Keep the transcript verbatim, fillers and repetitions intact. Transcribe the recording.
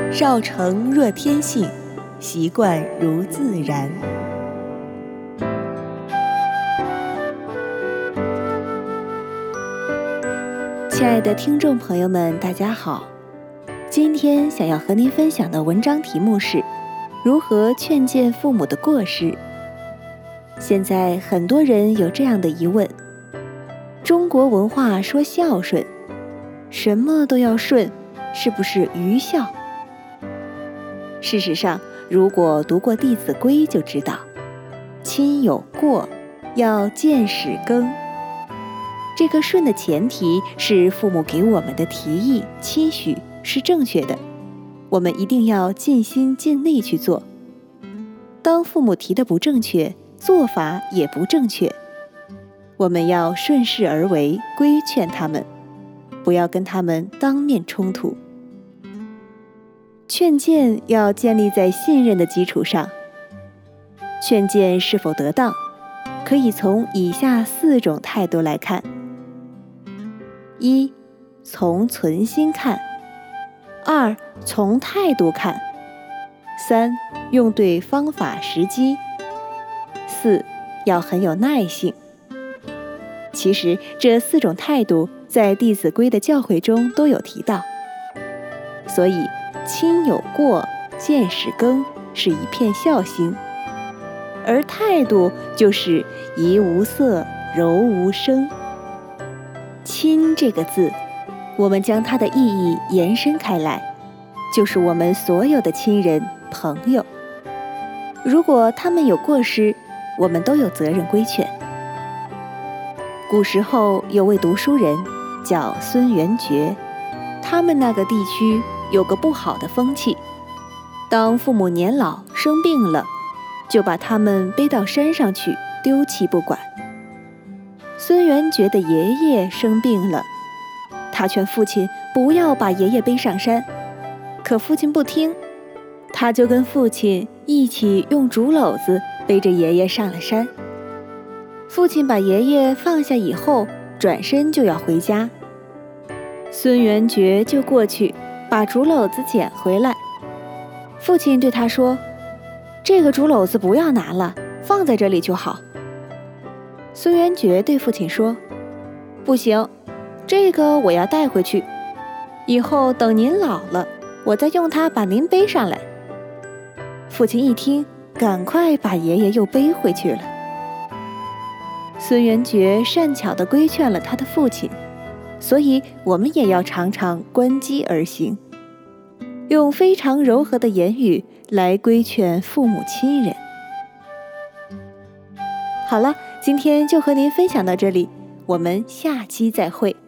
少成若天性，习惯如自然。亲爱的听众朋友们，大家好，今天想要和您分享的文章题目是如何劝谏父母的过失。现在很多人有这样的疑问，中国文化说孝顺，什么都要顺，是不是愚孝？事实上，如果读过《弟子规》就知道，亲有过，要见使更。这个顺的前提是父母给我们的提议、期许是正确的，我们一定要尽心尽力去做。当父母提的不正确，做法也不正确，我们要顺势而为，规劝他们，不要跟他们当面冲突。劝谏要建立在信任的基础上。劝谏是否得当，可以从以下四种态度来看：一、从存心看；二、从态度看；三、用对方法时机；四、要很有耐性。其实这四种态度在《弟子规》的教诲中都有提到，所以亲有过，见使更是一片孝心，而态度就是怡无色，柔无声。亲这个字，我们将它的意义延伸开来，就是我们所有的亲人、朋友。如果他们有过失，我们都有责任规劝。古时候有位读书人叫孙元觉，他们那个地区有个不好的风气，当父母年老生病了，就把他们背到山上去，丢弃不管。孙元觉的爷爷生病了，他劝父亲不要把爷爷背上山，可父亲不听，他就跟父亲一起用竹篓子背着爷爷上了山。父亲把爷爷放下以后，转身就要回家，孙元觉就过去把竹篓子捡回来。父亲对他说：“这个竹篓子不要拿了，放在这里就好。”孙元觉对父亲说：“不行，这个我要带回去，以后等您老了，我再用它把您背上来。”父亲一听，赶快把爷爷又背回去了。孙元觉善巧地规劝了他的父亲，所以我们也要常常观机而行，用非常柔和的言语来规劝父母亲人。好了，今天就和您分享到这里，我们下期再会。